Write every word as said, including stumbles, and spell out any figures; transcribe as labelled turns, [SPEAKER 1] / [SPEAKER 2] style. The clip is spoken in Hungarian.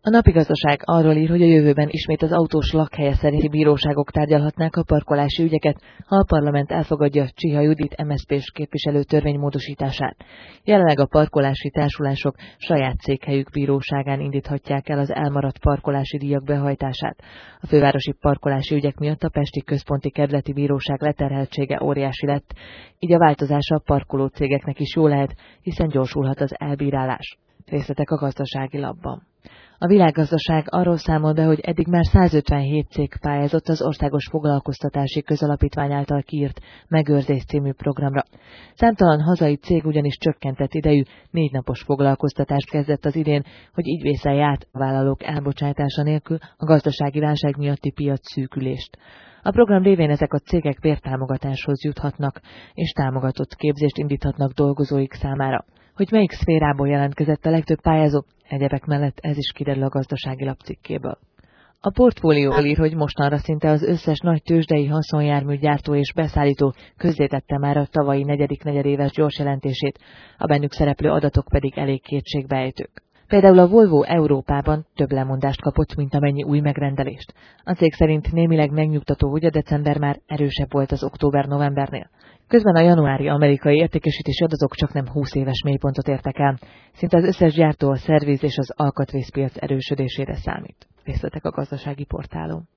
[SPEAKER 1] A Napi Gazdaság arról ír, hogy a jövőben ismét az autós lakhelye szerinti bíróságok tárgyalhatnák a parkolási ügyeket, ha a parlament elfogadja Csiha Judit em es zé pés képviselő törvénymódosítását. Jelenleg a parkolási társulások saját székhelyük bíróságán indíthatják el az elmaradt parkolási díjak behajtását. A fővárosi parkolási ügyek miatt a Pesti Központi Kerületi Bíróság leterheltsége óriási lett, így a változása a parkoló cégeknek is jó lehet, hiszen gyorsulhat az elbírálás. Részletek a Gazdasági Lapban. A Világgazdaság arról számol be, hogy eddig már százötvenhét cég pályázott az Országos Foglalkoztatási Közalapítvány által kiírt Megőrzés című programra. Számtalan hazai cég ugyanis csökkentett idejű, négy napos foglalkoztatást kezdett az idén, hogy így vészelje át a vállalók elbocsátása nélkül a gazdasági válság miatti piac szűkülést. A program révén ezek a cégek bértámogatáshoz juthatnak, és támogatott képzést indíthatnak dolgozóik számára. Hogy melyik szférából jelentkezett a legtöbb pályázó, egyebek mellett ez is kiderül a Gazdasági Lap cikkéből. A Portfólió ír, hogy mostanra szinte az összes nagy tőzsdei haszonjárműgyártó és beszállító közzétette már a tavalyi negyedik negyedéves gyors jelentését, a bennük szereplő adatok pedig elég kétségbeejtők. Például a Volvo Európában több lemondást kapott, mint amennyi új megrendelést. A cég szerint némileg megnyugtató, hogy a december már erősebb volt az október-novembernél. Közben a januári amerikai értékesítési adatok csaknem húsz éves mélypontot értek el. Szinte az összes gyártó a szerviz és az alkatrészpiac erősödésére számít. Részletek a Gazdasági Portálon.